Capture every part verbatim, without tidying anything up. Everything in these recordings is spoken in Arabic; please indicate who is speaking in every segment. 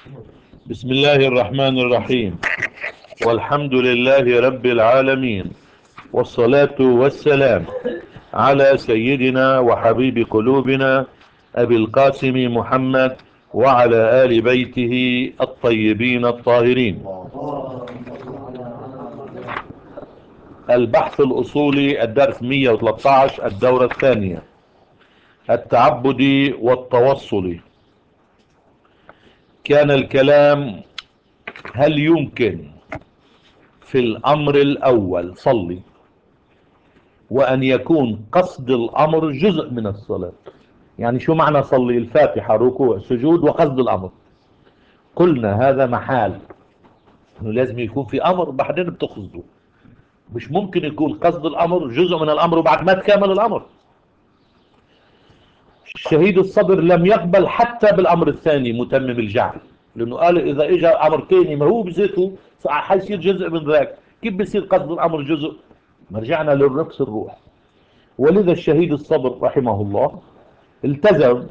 Speaker 1: بسم الله الرحمن الرحيم. والحمد لله رب العالمين، والصلاة والسلام على سيدنا وحبيب قلوبنا أبي القاسم محمد وعلى آل بيته الطيبين الطاهرين. البحث الأصولي الدرس مئة وثلاثة عشر، الدورة الثانية، التعبدي والتوصلي. كان الكلام: هل يمكن في الأمر الأول صلي وأن يكون قصد الأمر جزء من الصلاة؟ يعني شو معنى صلي؟ الفاتحة، ركوع، سجود، وقصد الأمر. قلنا هذا محال، انه لازم يكون في امر بعدين بتقصده. مش ممكن يكون قصد الامر جزء من الامر وبعد ما تكمل الامر. شهيد الصدر لم يقبل حتى بالامر الثاني متمم الجعل، لانه قال اذا اجى امر ثاني ما هو بذاته حيصير جزء من ذاك، كيف بيصير قصد الامر جزء؟ رجعنا للنفس الروح. ولذا الشهيد الصدر رحمه الله التزم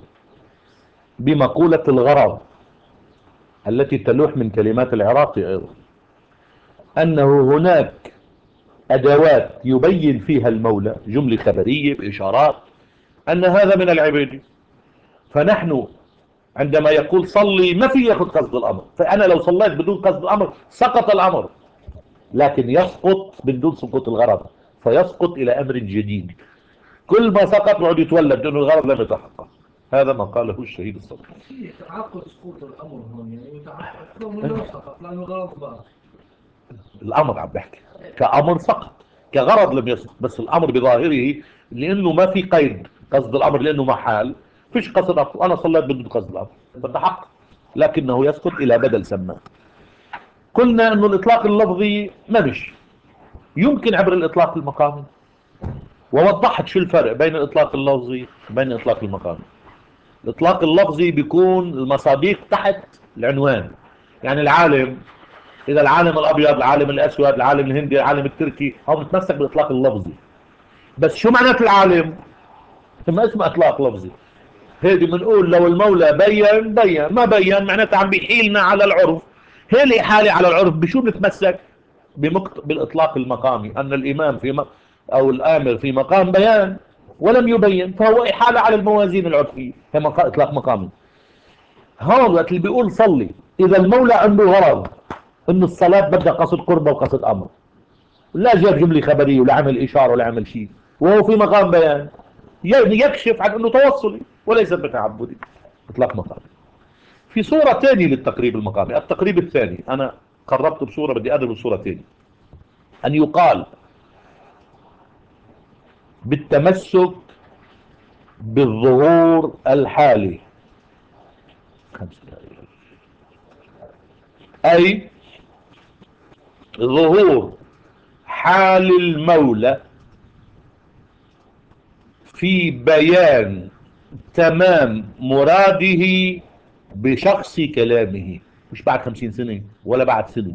Speaker 1: بمقولة الغرض التي تلوح من كلمات العراقي أيضا، أنه هناك أدوات يبين فيها المولى، جملة خبرية بإشارات أن هذا من العبادة. فنحن عندما يقول صلي ما في ياخذ قصد الأمر، فأنا لو صليت بدون قصد الأمر سقط الأمر، لكن يسقط بدون سقوط الغرض، فيسقط إلى أمر جديد. كل ما سقط يعود يتولد لأنه الغرض لم يتحقق. هذا ما قاله الشهيد الصدر.
Speaker 2: يتعقد سقوط الأمر هون، يعني يتعقد كونه لم يسقط لأنه غلط بقى.
Speaker 1: الأمر عم بحكي كأمر سقط، كغرض لم يسقط، بس الأمر بظاهره لأنه ما في قيد قصد الأمر، لأنه محال فيش قصد أمر. أنا صليت بدون قصد الأمر فتحقق، لكنه يسقط إلى بدل سماه. قلنا أنه الإطلاق اللفظي ما مش يمكن عبر الإطلاق المقامي، ووضحت شو الفرق بين الإطلاق اللفظي وبين الإطلاق المقامي. الإطلاق اللفظي بيكون المصادق تحت العنوان، يعني العالم، إذا العالم الأبيض، العالم الأسود، العالم الهندي، العالم التركي، هو بنتمسك بالإطلاق اللفظي. بس شو معنات العالم؟ ثم اسمه إطلاق لفظي. هيدي بنقول لو المولى بين بين، ما بين معناتها عم بيحيلنا على العرف. هي الإحالة على العرف بشو بنتمسك؟ بمقت... بالإطلاق المقامي، أن الإمام في م... أو الآمر في مقام بيان ولم يبين، فهو إحالة على الموازين العرفية، هي مقا... إطلاق مقامي. هون وقت اللي بيقول صلي، إذا المولى عنده غرض إنه الصلاة بدها قصد قربة وقصد أمر، لا جاب جملة خبرية ولا عمل إشارة ولا عمل شيء، وهو في مقام بيان، يعني يكشف عن أنه توصلي وليس بتعبدي، إطلاق مقامي. في صورة ثانية للتقريب المقامي، التقريب الثاني، أنا قربت بصورة بدي أضرب بصورة ثانية، أن يقال بالتمسك بالظهور الحالي. أي ظهور حال المولى في بيان تمام مراده بشخص كلامه، مش بعد خمسين سنة ولا بعد سنة.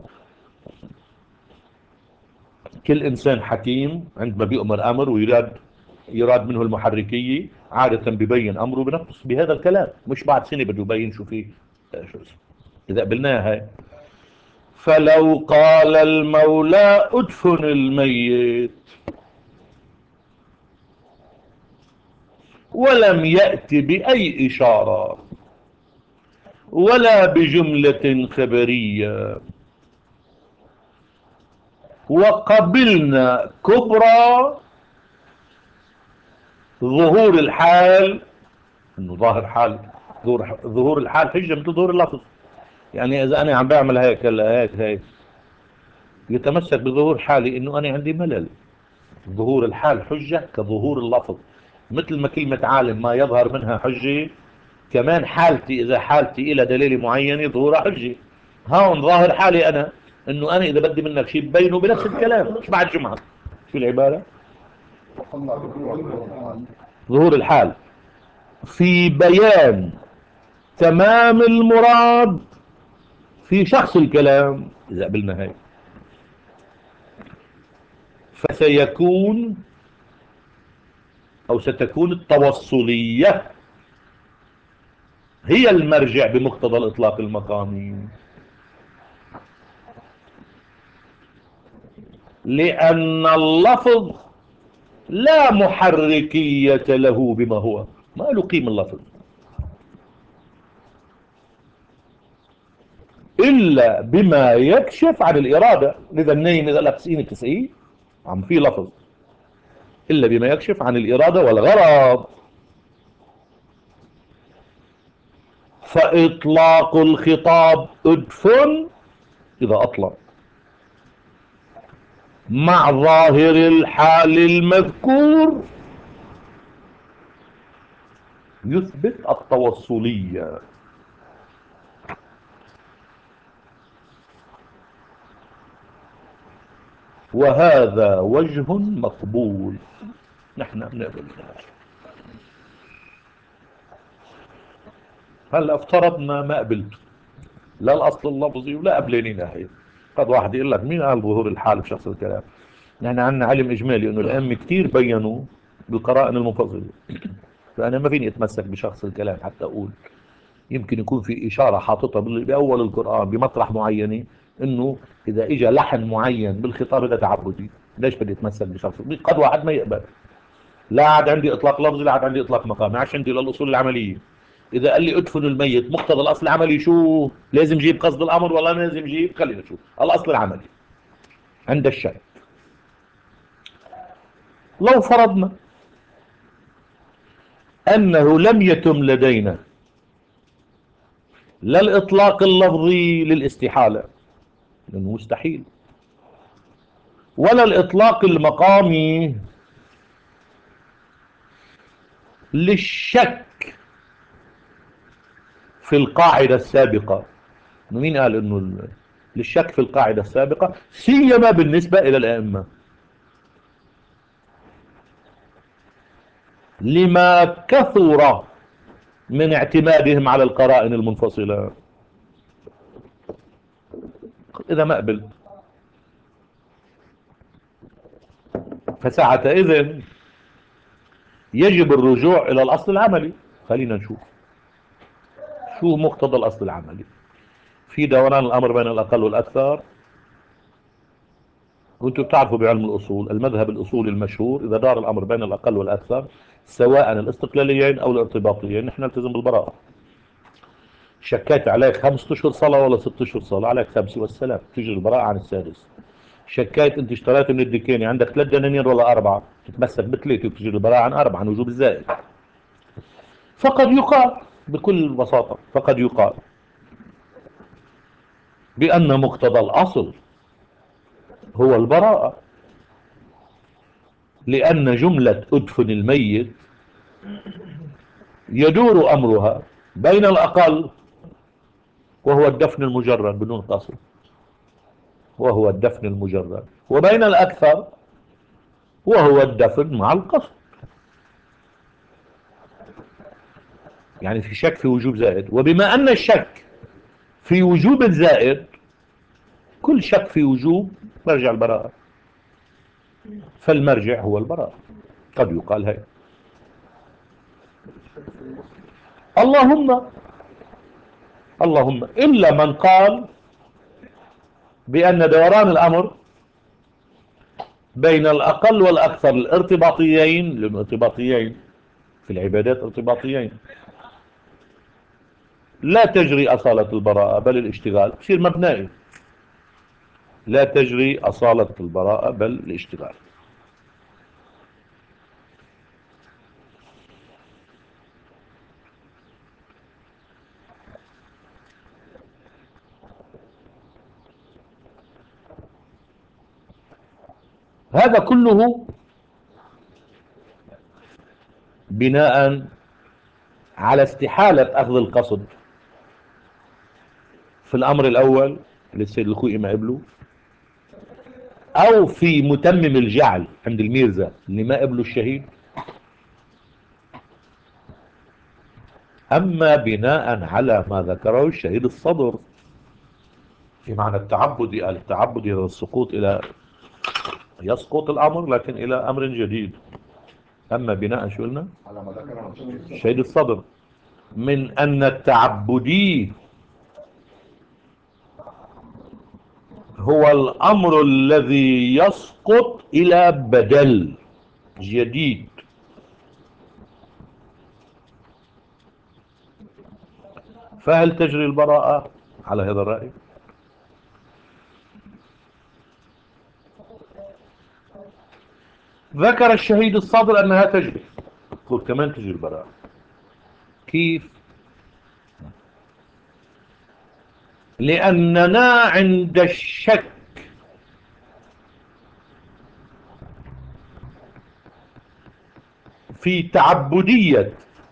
Speaker 1: كل إنسان حكيم عندما بيؤمر أمر ويراد يراد منه المحركية عادة ببين أمره بنفس بهذا الكلام، مش بعد سنة بده يبين شو فيه. شو اسمه إذا قبلناها هاي. فلو قال المولى ادفن الميت ولم يأت بأي إشارة ولا بجملة خبرية، وقبلنا كبرى ظهور الحال، انه ظاهر حال، ظهور ظهور الحال حجه مثل ظهور اللفظ. يعني اذا انا عم بعمل هيك هلا هيك هيك يتمسك بظهور حالي انه انا عندي ملل. ظهور الحال حجه كظهور اللفظ، مثل ما كلمه عالم ما يظهر منها حجه، كمان حالتي اذا حالتي الى دليل معين ظهورها حجه. هون ظاهر حالي انا انه انا اذا بدي منك شيء ببينه بنفس الكلام، مش بعد جمعه. شو العباره؟ ظهور الحال في بيان تمام المراد في شخص الكلام، إذا قبلنا هاي فسيكون أو ستكون التوصلية هي المرجع بمقتضى الإطلاق المقامي، لأن اللفظ لا محركية له بما هو، ما له قيمة اللفظ إلا بما يكشف عن الإرادة. لذا النايم إذا لقسين تسعين عم في لفظ إلا بما يكشف عن الإرادة والغرض. فإطلاق الخطاب أدفن إذا أطلق مع ظاهر الحال المذكور يثبت التوصلية. وهذا وجه مقبول، نحن نقبل. هلا افترضنا ما قبلت لا الأصل اللفظي ولا قبليني ناحية. قد واحد يقول لك مين قال ظهور الحال بشخص الكلام؟ نحن عندنا علم إجمالي إنه الأئمة كتير بينوا بالقرائن المنفصلة، فأنا ما فيني أتمسك بشخص الكلام حتى أقول يمكن يكون في إشارة حاططها بأول القرآن بمطرح معينة إنه إذا إجا لحن معين بالخطاب هذا تعبدي، ليش بدي أتمسك بشخص؟ قد واحد ما يقبل، لا عاد عندي إطلاق لفظي لا عاد عندي إطلاق مقامي، عشان عندي للأصول العملية. إذا قال لي ادفن الميت مقتضى الأصل العملي شو؟ لازم جيب قصد الأمر ولا لازم جيب؟ خلينا نشوف الأصل العملي عند الشيء. لو فرضنا أنه لم يتم لدينا لا الإطلاق اللفظي للاستحالة لأنه مستحيل، ولا الإطلاق المقامي للشك في القاعدة السابقة. مين قال أنه للشك في القاعدة السابقة سيما بالنسبة إلى الأئمة؟ لما كثر من اعتمادهم على القرائن المنفصلة. إذا ما قبل فساعتئذ يجب الرجوع إلى الأصل العملي. خلينا نشوف شو مقتضى الأصل العملي في دوران الأمر بين الأقل والأكثر. وانتم بتعرفوا بعلم الأصول المذهب الأصولي المشهور إذا دار الأمر بين الأقل والأكثر سواء الاستقلاليين أو الارتباطيين نحن نلتزم بالبراءة. شكيت عليك خمسة أشهر صلاة ولا ستة أشهر صلاة، عليك خمسة والسلام، تجري البراءة عن السادس. شكيت انت اشتريت من الدكيني عندك ثلاث دنانير ولا أربعة، تتمسك بثلاثة وتجري البراءة عن أربعة عن وجوب الزائد. فقد يقال بكل بساطة فقد يقال بأن مقتضى الأصل هو البراءة، لأن جملة ادفن الميت يدور أمرها بين الأقل وهو الدفن المجرد بدون قصد، وهو الدفن المجرد، وبين الأكثر وهو الدفن مع القصد. يعني في شك في وجوب زائد، وبما أن الشك في وجوب الزائد كل شك في وجوب مرجع البراءة، فالمرجع هو البراءة. قد يقال هيك. اللهم اللهم إلا من قال بأن دوران الأمر بين الأقل والأكثر الارتباطيين، لأنه ارتباطيين في العبادات ارتباطيين لا تجري أصالة البراءة بل الاشتغال، بصير مبنائي لا تجري أصالة البراءة بل الاشتغال. هذا كله بناء على استحالة أخذ القصد في الأمر الأول للسيد الخوئي ما قبله، أو في متمم الجعل عند الميرزا اللي ما قبله الشهيد، أما بناء على ما ذكره الشهيد الصدر في معنى التعبدي. قال التعبدي هذا السقوط إلى يسقط الأمر لكن إلى أمر جديد. أما بناء شو قلنا الشهيد الصدر من أن التعبدي هو الأمر الذي يسقط إلى بدل جديد، فهل تجري البراءة على هذا الرأي؟ ذكر الشهيد الصادر أنها تجري، قل كمان تجري البراءة. كيف؟ لأننا عند الشك في تعبدية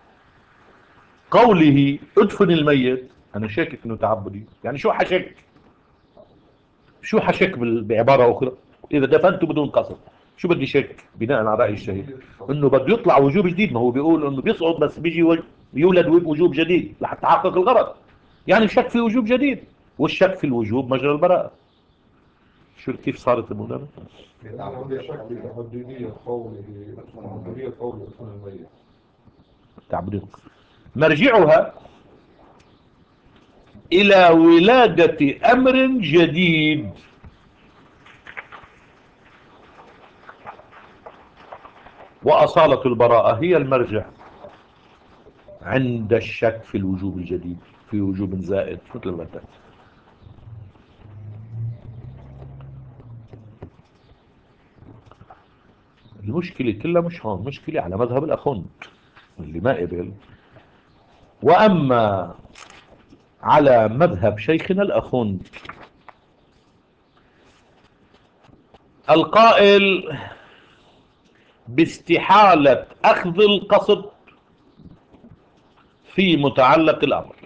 Speaker 1: قوله ادفن الميت، أنا شاكك أنه تعبدي، يعني شو حشك؟ شو حشك بعبارة أخرى؟ إذا دفنته بدون قصد شو بدي شك بناء على رأي الشهيد؟ انه بده يطلع وجوب جديد، ما هو بيقول انه بيصعد بس بيجي يولد وجوب جديد لحتى تحقق الغرض، يعني شك في وجوب جديد، والشك في الوجوب مجرى البراءة. شو كيف صارت الموضوع؟
Speaker 3: يعني أنا عندي شك في تعبدية قوله تعبدية قوله ادفن الميت.
Speaker 1: تعبدية مرجعها إلى ولادة أمر جديد، وأصالة البراءة هي المرجع عند الشك في الوجوب الجديد، في وجوب زائد مثل ما قلت. المشكلة كلها مش هون، مشكلة على مذهب الأخوند اللي ما قبل. وأما على مذهب شيخنا الأخوند القائل باستحالة أخذ القصد في متعلق الأمر،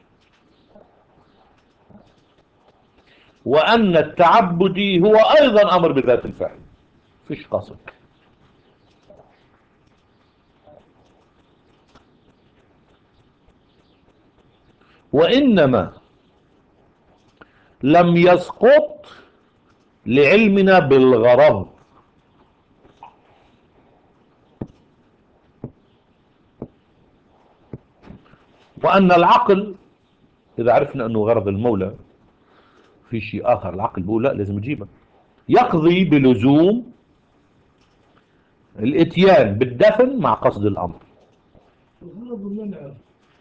Speaker 1: وأن التعبدي هو أيضا أمر بذات الفعل، فيش قصد. وإنما لم يسقط لعلمنا بالغرض، وأن العقل إذا عرفنا أنه غرض المولى في شيء آخر، العقل بيقول لا لازم تجيبه، يقضي بلزوم الاتيان بالدفن مع قصد الأمر.
Speaker 2: الغرض المنع،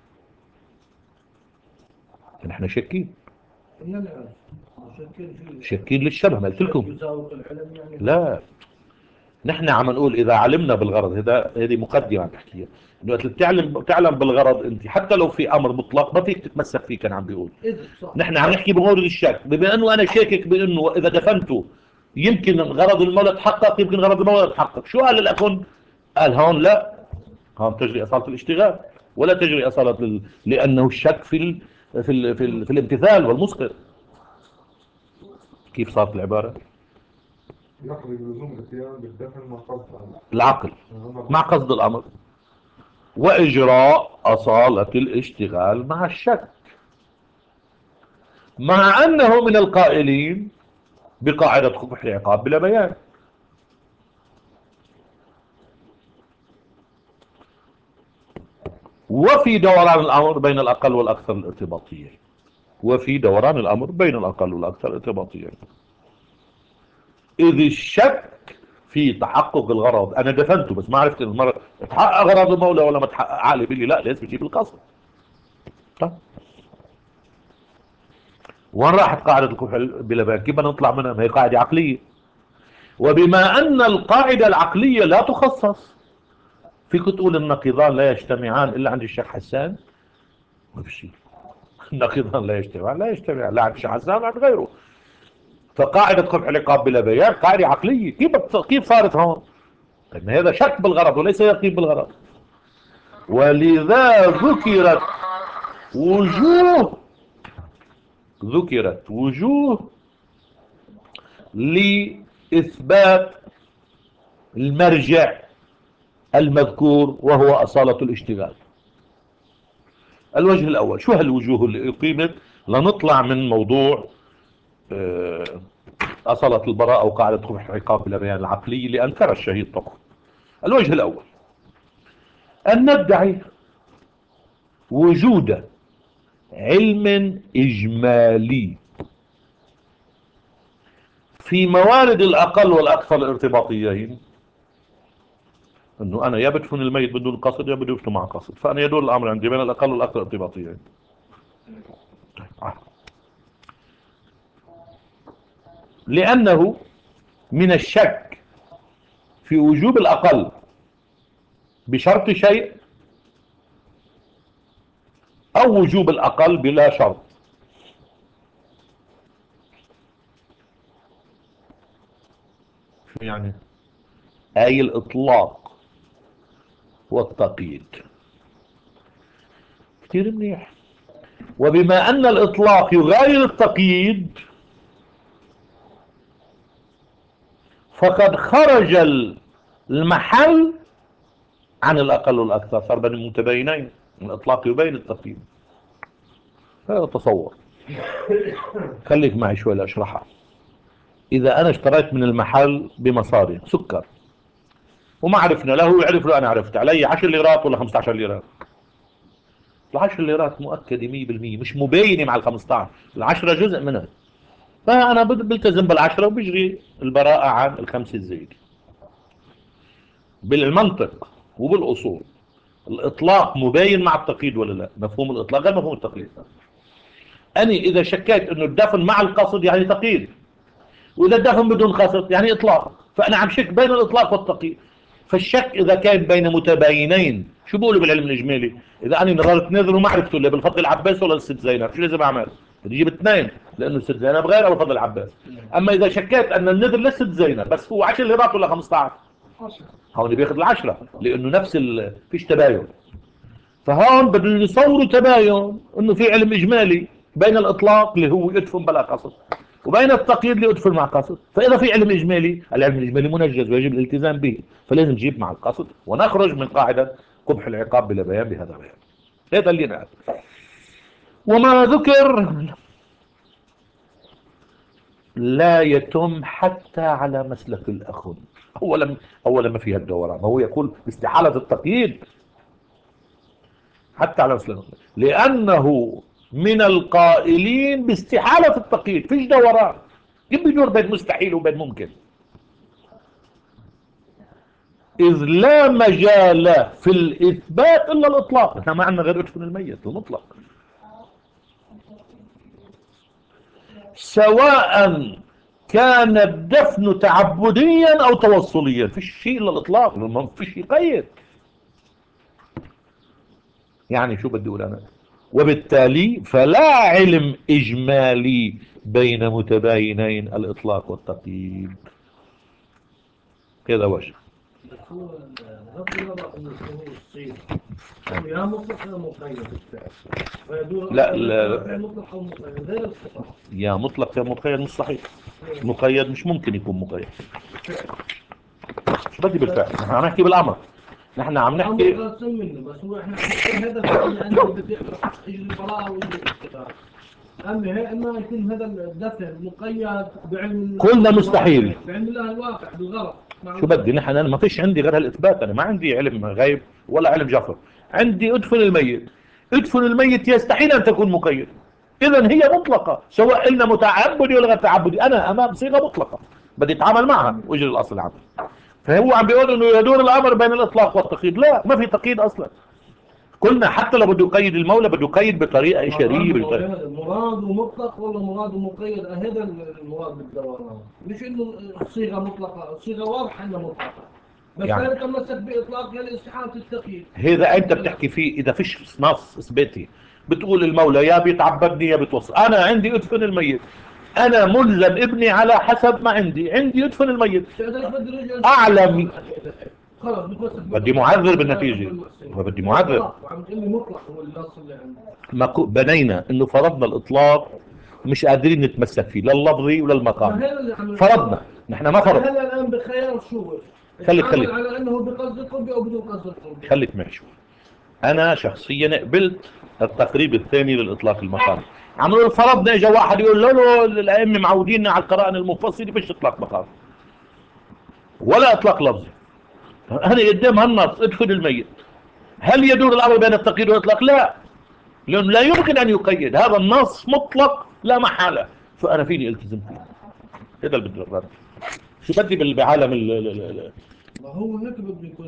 Speaker 1: نحن شاكين
Speaker 2: المنع شاكين فيه،
Speaker 1: شاكين للشبه، ما قلت لكم
Speaker 2: يزاوق العلم يعني.
Speaker 1: لا، نحن عم نقول اذا علمنا بالغرض، هذا هذه مقدمه عم بحكيها، انه وقت بتعلم بتعلم بالغرض انت حتى لو في امر مطلق ما فيك تتمسك فيه، كان عم بيقول.
Speaker 2: إذ صح.
Speaker 1: نحن عم نحكي بمورد الشك، بما انه انا شاكك بانه اذا دفنته يمكن غرض المولى تحقق، يمكن غرض المولى تحقق. شو قال الاخون؟ قال هون لا، هون تجري اصاله الاشتغال ولا تجري اصاله ال... لانه الشك في ال... في ال... في, ال... في الامتثال والمسقط. كيف صارت العباره؟
Speaker 3: يقضي بلزوم الاتيان بالدفن مع قصد الأمر.
Speaker 1: العقل
Speaker 3: الأمر
Speaker 1: مع قصد الامر، وإجراء أصالة الاشتغال مع الشك، مع أنه من القائلين بقاعدة قبح العقاب بلا بيان. وفي دوران الأمر بين الأقل والأكثر الارتباطية، وفي دوران الأمر بين الأقل والأكثر الارتباطية، إذ الشك في تحقق الغرض. أنا دفنته بس ما عرفت المرة تحقق غرض المولى ولا ما تحقق، عقلي بيقول لي لا لازم تجيب القصد. طيب وين راحت قاعدة القبح بلا بيان؟ كيف بدنا نطلع منها؟ ما هي قاعدة عقلية. وبما أن القاعدة العقلية لا تخصص، فيك تقول النقيضان لا يجتمعان إلا عند الشيخ حسان؟ ما في شيء. النقيضان لا يجتمعان لا يجتمعان لا عند الشيخ حسان ولا عند غيره. فقاعدة قبح العقاب بلا بيان قاعدة عقلية، كيف كيف صارت هون؟ لأن هذا شك بالغرض وليس يقين بالغرض. ولذا ذكرت وجوه ذكرت وجوه لإثبات المرجع المذكور وهو أصالة الاشتغال. الوجه الأول، شو هالوجوه اللي أقيمت لنطلع من موضوع أصالة البراءة أو قاعدة قبح العقاب بلا بيان العقلي اللي أنكر الشهيد طبعا. الوجه الأول أن ندعي وجود علم إجمالي في موارد الأقل والأكثر ارتباطيين، انه انا يا بدفن الميت بدون قصد يا بدي ادفنه مع قصد، فانا يدور الامر عندي بين الاقل والاكثر ارتباطيين. لانه من الشك في وجوب الاقل بشرط شيء او وجوب الاقل بلا شرط. شو يعني؟ اي الاطلاق والتقييد. كثير منيح. وبما ان الاطلاق يغاير التقييد فقد خرج المحل عن الاقل والاكثر، صار بين المتباينين، الاطلاق يبين التقييد. هذا تصور. خليك معي شوي لاشرحها. اذا انا اشتريت من المحل بمصاري سكر وما عرفنا له ويعرف له انا عرفت علي عشر ليرات ولا خمسة عشر ليرات، العشر ليرات مؤكدة مية بالمية مش مبينة مع الخمسة عشر، العشرة جزء منها، فانا بلتزم بالعشرة وبجري البراءة عن الخمسة الزايدة. بالمنطق وبالاصول الاطلاق مبين مع التقييد ولا لا؟ مفهوم الاطلاق غير مفهوم التقييد. انا اذا شكيت انه الدفن مع القصد يعني تقييد، واذا الدفن بدون قصد يعني اطلاق، فانا عم شك بين الاطلاق والتقييد. فالشك اذا كان بين متباينين، شو بيقولوا بالعلم الاجمالي؟ اذا انا نظرت نذر وما عرفته الا بالفضل العباس ولا الست زينب، شو لازم اعمل؟ بدي اجيب اثنين، لانه الست زينب غير او الفضل العباس. اما اذا شكيت ان النذر للست زينب بس هو عشر ليرات ولا خمسة عشر، هون بياخذ العشرة لانه نفس ال... فيش تباين. فهون بدهم يصوروا تباين انه في علم اجمالي بين الاطلاق اللي هو يدفن بلا قصد وبين التقييد اللي يدفن مع قصد. فاذا في علم اجمالي، العلم الاجمالي منجز ويجب الالتزام به، فلازم نجيب مع القصد ونخرج من قاعده قبح العقاب بلا بيان بهذا البيان. هذا اللي نعرف. وما ذكر لا يتم حتى على مسلك الاخذ. اولا اولا ما فيها الدوران، هو يقول باستحاله التقييد حتى على مسلك، لانه من القائلين باستحاله التقييد، فيش دوران. كيف بيدور بين مستحيل وبين ممكن؟ إذ لا مجال في الإثبات إلا الإطلاق. إحنا ما عندنا غير أدفن الميت المطلق، سواء كان الدفن تعبديا أو توصليا، فيش شيء إلا الإطلاق، ما فيش يقيد. يعني شو بدي أقول أنا؟ وبالتالي فلا علم إجمالي بين متباينين الإطلاق والتقييد. كذا وجه.
Speaker 2: يا مطلق يا مقيد بالفعل.
Speaker 1: لا لا
Speaker 2: يا مطلق او مقيد غير الصفة.
Speaker 1: يا مطلق يا مقيد مش صحيح. مقيد مش ممكن يكون مقيد. شو بدي بالفعل؟ نحن عم نحكي بالامر، نحن عم نحكي
Speaker 2: منه بس هو احنا هذا يعني بدي يجي البراءة ويجي الاستقرار. اما هي اما يكون هذا الدفع مقيد بعلم
Speaker 1: قلنا مستحيل
Speaker 2: بعلم الله الواقع بالغرض.
Speaker 1: شو بدي نحن؟ انا ما فيش عندي غير هالاثبات، انا ما عندي علم غيب ولا علم جفر، عندي ادفن الميت. ادفن الميت يستحيل ان تكون مقيد، اذا هي مطلقه سواء قلنا متعبدي ولا غير تعبدي، انا امام صيغه مطلقه بدي اتعامل معها واجري الاصل العام. فهو عم بيقول انه يدور الامر بين الاطلاق والتقييد، لا ما في تقييد اصلا. قلنا حتى لو بده يقيد المولى بده يقيد بطريقه اشاريه بطريقه.
Speaker 2: مراد مطلق ولا مراد مقيد؟ هذا المراد بالدوران، مش انه صيغه مطلقه، صيغه واضحه انها مطلقه بس يعني تمسك باطلاق الاستحاله التقييد.
Speaker 1: هذا انت بتحكي فيه اذا فيش نص اثباتي بتقول المولى يا بيتعبدني يا بتوصل. انا عندي ادفن الميت، انا ملزم ابني على حسب ما عندي، عندي ادفن الميت. اعلم بدي معذر بالنتيجه، وبدي معذر. ما بنينا انه فرضنا الاطلاق مش قادرين نتمسك فيه لا اللفظي ولا المقام، فرضنا نحن ما فرض.
Speaker 2: هلا الان بخيار شو
Speaker 1: خليك خليك
Speaker 2: على انه بقصد القرب او بدون قصد القرب.
Speaker 1: خليك معي شوي. انا شخصيا قبلت التقريب الثاني للاطلاق المقام. عملوا فرضنا اجى واحد يقول له, له الائمه معوديننا على القرائن المفصله مش اطلاق مقام ولا اطلاق لفظي. انا قدام هالنص ادفن الميت، هل يدور الامر بين التقييد والاطلاق؟ لا، لأنه لا يمكن أن يقيد، هذا النص مطلق لا محالة، فأنا فيني التزم فيه. هذا اللي بدي أقول. شو بدي بعالم ال ال- ال-
Speaker 2: ما هو هيك بده يكون.